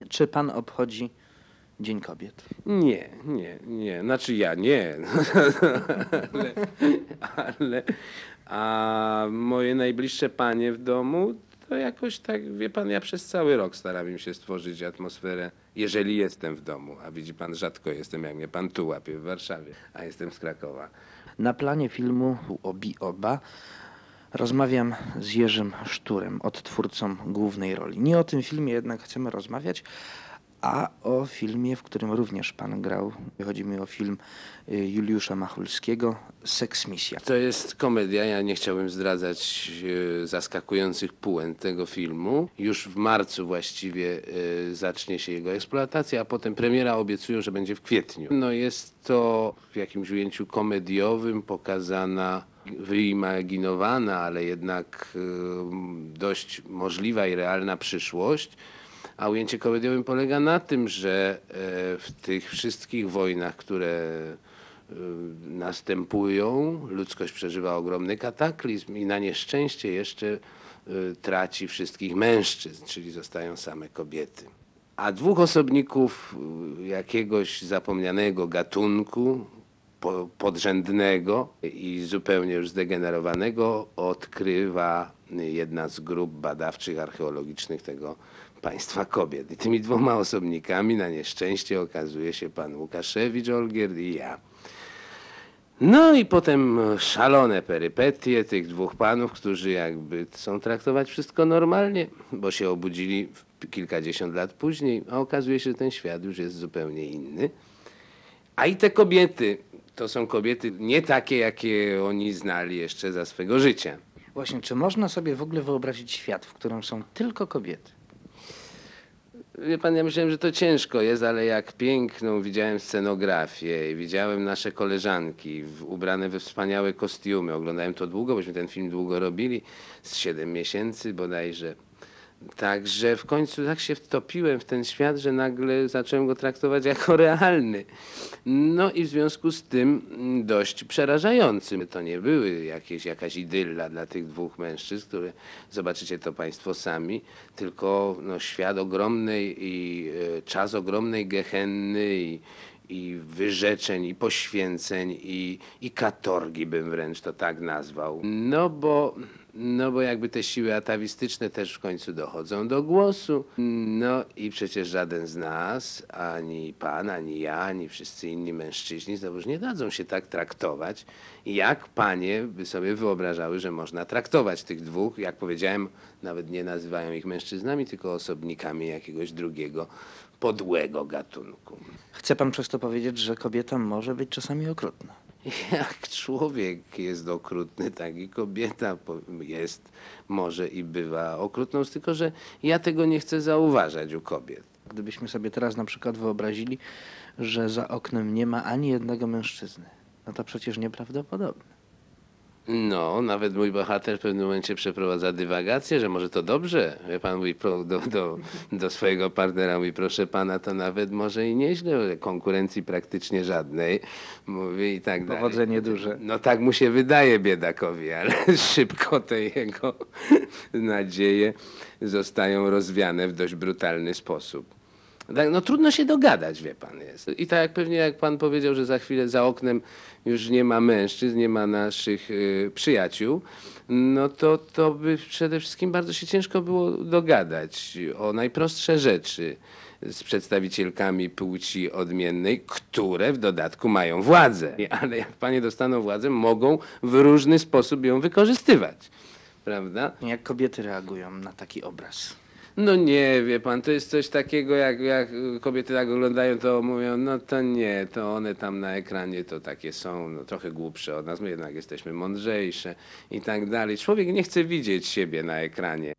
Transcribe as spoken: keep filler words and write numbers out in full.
Czy pan obchodzi Dzień Kobiet? Nie, nie, nie. Znaczy ja nie. ale, ale a moje najbliższe panie w domu to jakoś tak, wie pan, ja przez cały rok staram się stworzyć atmosferę, jeżeli jestem w domu, a widzi pan, rzadko jestem, jak mnie pan tu łapie w Warszawie, a jestem z Krakowa. Na planie filmu Obi Oba rozmawiam z Jerzym Szturem, odtwórcą głównej roli. Nie o tym filmie jednak chcemy rozmawiać, a o filmie, w którym również pan grał. Chodzi mi o film Juliusza Machulskiego, Seksmisja. To jest komedia, ja nie chciałbym zdradzać e, zaskakujących puent tego filmu. Już w marcu właściwie e, zacznie się jego eksploatacja, a potem premiera obiecują, że będzie w kwietniu. No jest to w jakimś ujęciu komediowym pokazana, wyimaginowana, ale jednak e, dość możliwa i realna przyszłość. A ujęcie komediowym polega na tym, że e, w tych wszystkich wojnach, które następują, ludzkość przeżywa ogromny kataklizm i na nieszczęście jeszcze y, traci wszystkich mężczyzn, czyli zostają same kobiety. A dwóch osobników y, jakiegoś zapomnianego gatunku, po, podrzędnego i zupełnie już zdegenerowanego odkrywa jedna z grup badawczych, archeologicznych tego państwa kobiet. I tymi dwoma osobnikami na nieszczęście okazuje się pan Łukaszewicz Olgierd i ja. No i potem szalone perypetie tych dwóch panów, którzy jakby chcą traktować wszystko normalnie, bo się obudzili kilkadziesiąt lat później, a okazuje się, że ten świat już jest zupełnie inny. A i te kobiety, to są kobiety nie takie, jakie oni znali jeszcze za swego życia. Właśnie, czy można sobie w ogóle wyobrazić świat, w którym są tylko kobiety? Wie pan, ja myślałem, że to ciężko jest, ale jak piękną widziałem scenografię i widziałem nasze koleżanki w, ubrane we wspaniałe kostiumy. Oglądałem to długo, bośmy ten film długo robili, z siedem miesięcy bodajże. Także w końcu tak się wtopiłem w ten świat, że nagle zacząłem go traktować jako realny. No i w związku z tym dość przerażający. To nie były jakieś, jakaś idylla dla tych dwóch mężczyzn, które zobaczycie to państwo sami, tylko no, świat ogromnej i e, czas ogromnej gehenny i, i wyrzeczeń, i poświęceń, i, i katorgi bym wręcz to tak nazwał. No bo... No bo jakby te siły atawistyczne też w końcu dochodzą do głosu. No i przecież żaden z nas, ani pan, ani ja, ani wszyscy inni mężczyźni znowuż nie dadzą się tak traktować, jak panie by sobie wyobrażały, że można traktować tych dwóch. Jak powiedziałem, nawet nie nazywają ich mężczyznami, tylko osobnikami jakiegoś drugiego, podłego gatunku. Chce pan przez to powiedzieć, że kobieta może być czasami okrutna? Jak człowiek jest okrutny, tak i kobieta jest, może i bywa okrutną, tylko że ja tego nie chcę zauważać u kobiet. Gdybyśmy sobie teraz na przykład wyobrazili, że za oknem nie ma ani jednego mężczyzny, no to przecież nieprawdopodobne. No, nawet mój bohater w pewnym momencie przeprowadza dywagację, że może to dobrze. Wie pan, mówi pro, do, do, do swojego partnera mówi, proszę pana, to nawet może i nieźle, konkurencji praktycznie żadnej, mówi i tak dalej. Powodzenie duże. No tak mu się wydaje biedakowi, ale szybko te jego nadzieje zostają rozwiane w dość brutalny sposób. Tak, no trudno się dogadać, wie pan jest. I tak jak pewnie jak pan powiedział, że za chwilę za oknem już nie ma mężczyzn, nie ma naszych y, przyjaciół, no to, to by przede wszystkim bardzo się ciężko było dogadać o najprostsze rzeczy z przedstawicielkami płci odmiennej, które w dodatku mają władzę. Ale jak panie dostaną władzę, mogą w różny sposób ją wykorzystywać. Prawda? Jak kobiety reagują na taki obraz? No nie, wie pan, to jest coś takiego, jak, jak kobiety tak oglądają, to mówią, no to nie, to one tam na ekranie to takie są, no trochę głupsze od nas, my jednak jesteśmy mądrzejsze i tak dalej. Człowiek nie chce widzieć siebie na ekranie.